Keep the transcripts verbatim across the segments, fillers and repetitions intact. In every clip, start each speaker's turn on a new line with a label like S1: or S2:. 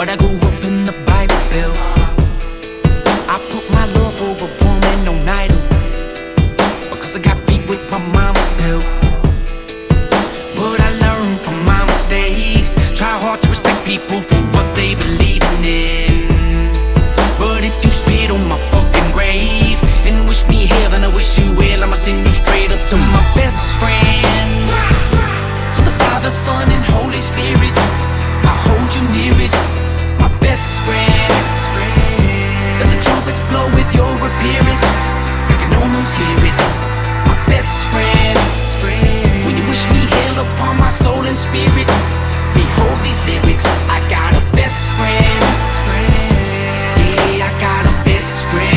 S1: but I grew up in the Bible Belt. I put my love for a woman on idol, because I got beat with my mama's belt. But I learned from my mistakes. Try hard to respect people for what they believe in. But if you spit on my fucking grave and wish me hell, then I wish you well. I'ma send you straight up to my best friend, to the Father, Son, and Holy Spirit. I hold you nearest, my best friend. Let the trumpets blow with your appearance, I can almost hear it. My best friend, when you wish me hell upon my soul and spirit, behold these lyrics. I got a best friend. Yeah, I got a best friend.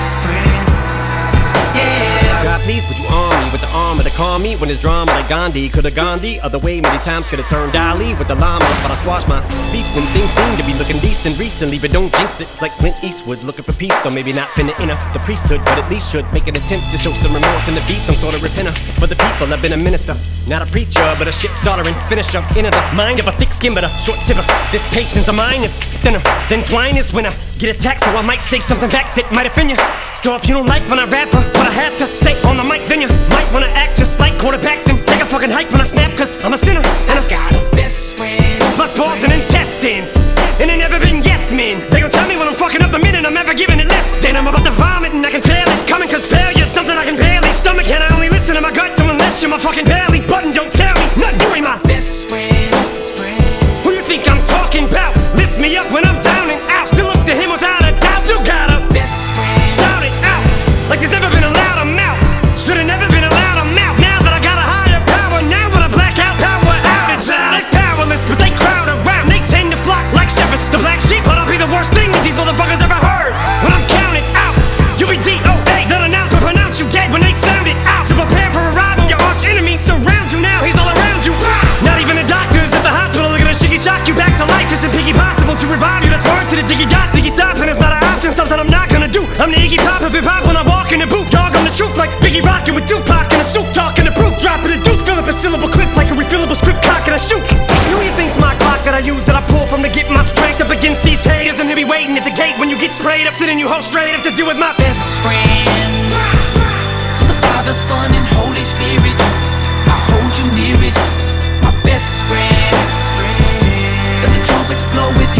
S1: Yeah.
S2: God please, would you arm me with the armor to calm me when there's drama like Gandhi? Could've gone the other way many times, could've turned Dali with the llama, but I squashed my beefs and things seem to be looking decent recently. But don't jinx it, it's like Clint Eastwood looking for peace, though maybe not finna enter the priesthood, but at least should make an attempt to show some remorse and to be some sort of repenter for the people. I've been a minister, not a preacher, but a shit starter and finisher. Into the mind of a thick skin but a short tipper. This patience of mine is thinner than twine is when I get attacked, so I might say something back that might offend you. So if you don't like when I rap or what I have to say on the mic, then you might wanna act just like quarterbacks and take a fucking hike when I snap, cause I'm a sinner and I
S1: got a best friend.
S2: Plus balls and intestines, and they never been yes men. They gon' tell me when I'm fucking up the minute I'm ever giving it less than I'm about to vomit and I can feel it coming, cause failure's something I can barely stomach, and I only listen to my gut, so unless you're my fucking belly button, don't tell me not doing my
S1: best friend.
S2: Who you think I'm talking about? Lift me up when I'm down and out. Still look to him without a doubt. Still got a
S1: best friend.
S2: Shout it out like there's never been a loud amount. Should've never been allowed a mouth. Now that I got a higher power, now when I black out, power out. It's loud. They're powerless, but they crowd around. They tend to flock like shepherds. The black sheep, but I'll be the worst thing that these motherfuckers ever heard. When I'm counted out, you'll be D O A. That announcement pronounce you dead when they sound it out. So prepare for arrival. Your arch enemy surrounds you now. He's all around you. Not even the doctors at the hospital are gonna shiggy shock you back to life. Isn't piggy possible to revive you? That's word to the diggy dots. Diggy stop, and it's not an option. Something I'm not gonna do. I'm the Iggy Pop of hip hop when I walk in the booth. Dog on the truth like Biggie rockin' with Tupac in a suit, talking the proof, dropping the deuce, fill up a syllable clip like a refillable strip cock and I shoot. Who you think's my clock that I use, that I pull from to get my strength up against these haters, and they'll be waiting at the gate when you get sprayed up, sitting you home straight up to deal with my
S1: best friend. To the Father, Son, and Holy Spirit, I hold you nearest, my best friend. Let the trumpets blow with